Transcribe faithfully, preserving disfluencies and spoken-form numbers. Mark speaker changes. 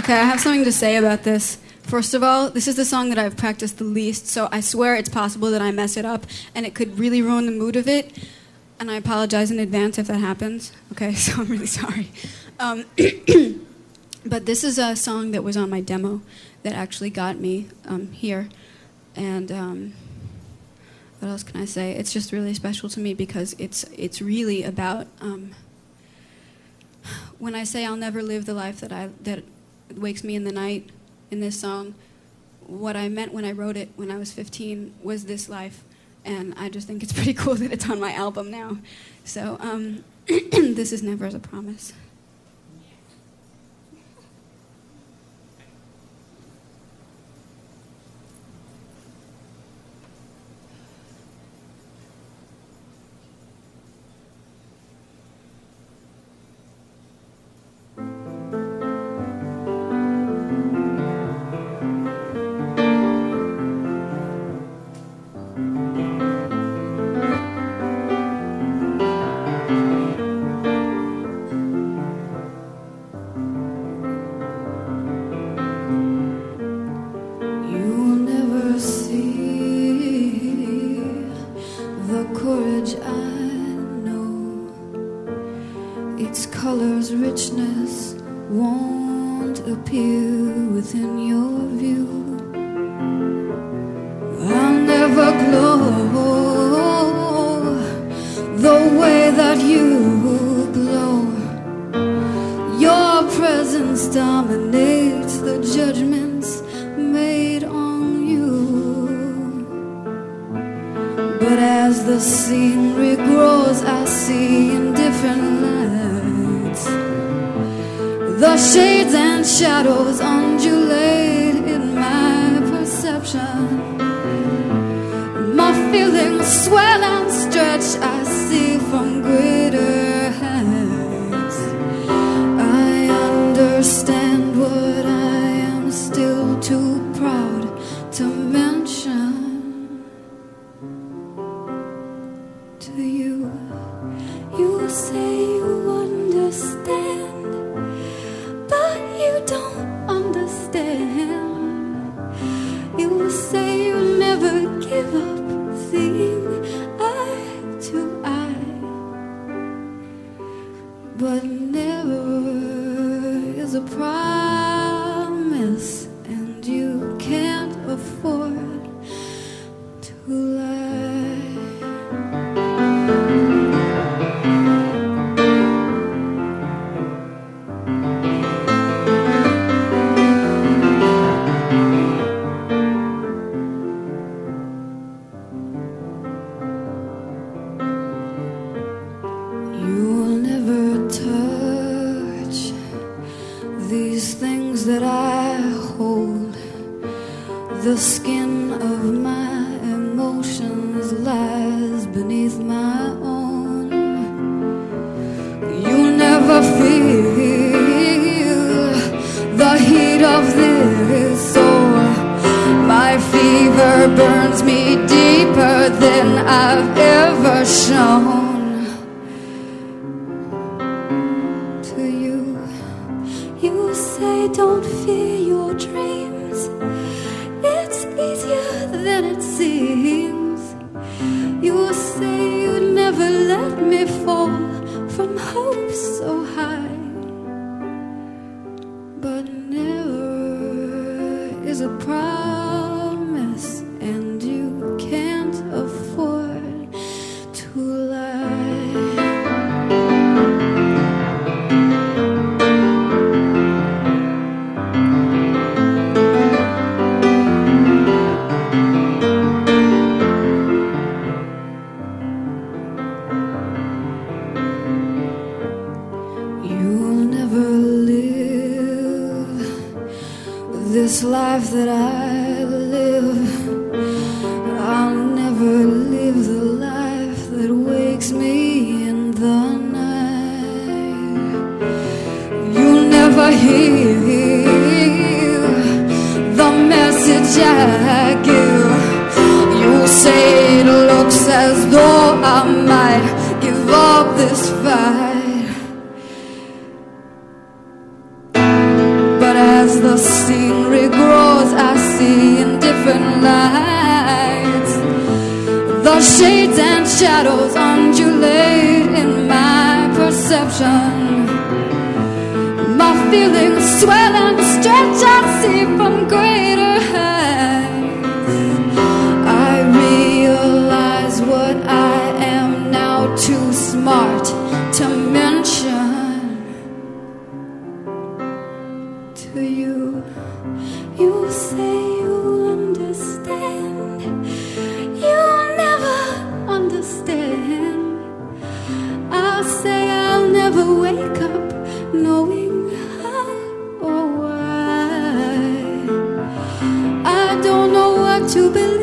Speaker 1: Okay, I have something to say about this. First of all, this is the song that I've practiced the least, so I swear it's possible that I mess it up, and it could really ruin the mood of it, and I apologize in advance if that happens. Okay, so I'm really sorry. Um, but this is a song that was on my demo that actually got me um, here, and um, what else can I say? It's just really special to me because it's it's really about um, when I say I'll never live the life that I that wakes me in the night in this song. What I meant when I wrote it when I was fifteen was this life, and I just think it's pretty cool that it's on my album now. So um, this is Never as a Promise.
Speaker 2: Its color's richness won't appear within your view. I'll never glow the way that you glow. Your presence dominates the judgments made on you. But as the scenery grows, I see in different lights. The shades and shadows undulate in my perception. My feelings swell and stretch, I see from greater heights. I understand what I am still too proud to mention to you. You say you understand, but you don't understand. You say you never give up, seeing eye to eye, but never is a promise, and you can't afford to lie. These things that I hold, the skin of my emotions lies beneath my own. You never feel the heat of this soul. My fever burns me deeper than I've ever shown. You say don't fear your dreams, it's easier than it seems. You say you'd never let me fall from hope so high, but never is a promise, and you can't afford to lie. This life that I live, I'll never live the life that wakes me in the night. You'll never hear the message I give. You say it looks as though I might give up this fight, but as as the scenery grows, I see in different lights. The shades and shadows undulate in my perception. My feelings swell and stretch, I see from greater heights. I realize what I am now too smart to mention to you. You say you understand, you'll never understand. I'll say I'll never wake up knowing how or why. I don't know what to believe.